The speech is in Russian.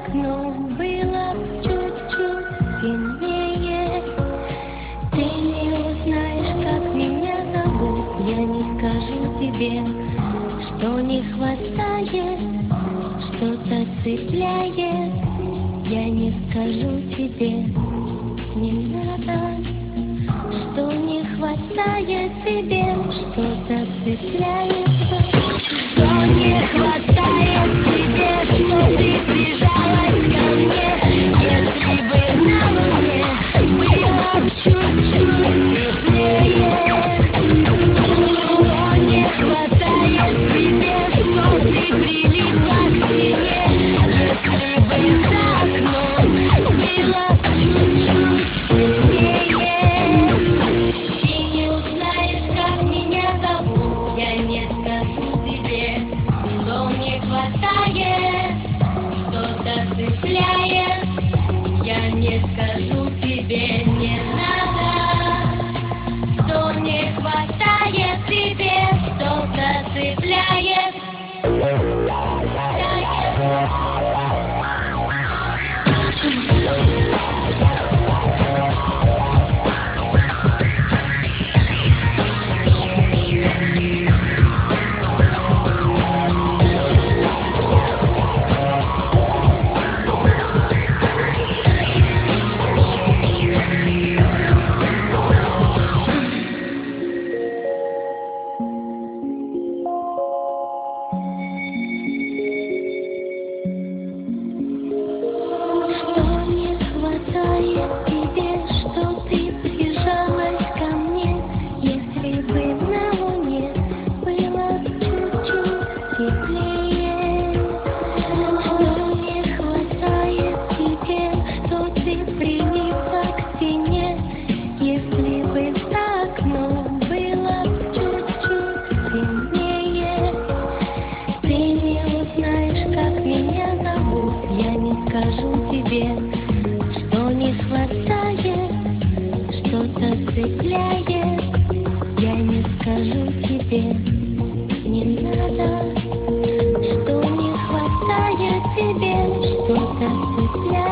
окном было чуть-чуть сильнее. Ты не узнаешь, как меня зовут. Я не скажу тебе, что не хватает, что-то цепляет. Я не скажу тебе, не надо, что не хватает тебе, что-то цепляется. Что не хватает тебе, что ты прижалась ко мне. Если бы на луне было чуть-чуть теплее. Что не хватает тебе, что ты прилипла к стене. Если бы за окном было чуть-чуть сильнее. Ты не узнаешь, как меня зовут. Я не скажу тебе, что не хватает, что-то цепляет. Я не скажу тебе, не надо, что не хватает тебе, что-то цепляет. Что не хватает тебе, что ты прижалась ко мне. Если бы на луне было чуть-чуть теплее. Что не хватает тебе, что ты прилипла к стене. Если бы за окном было чуть-чуть сильнее. Ты не узнаешь, как меня зовут. Я не скажу тебе, что не хватает, что-то цепляет. Я не скажу тебе, не надо, что не хватает тебе, что-то цепляет.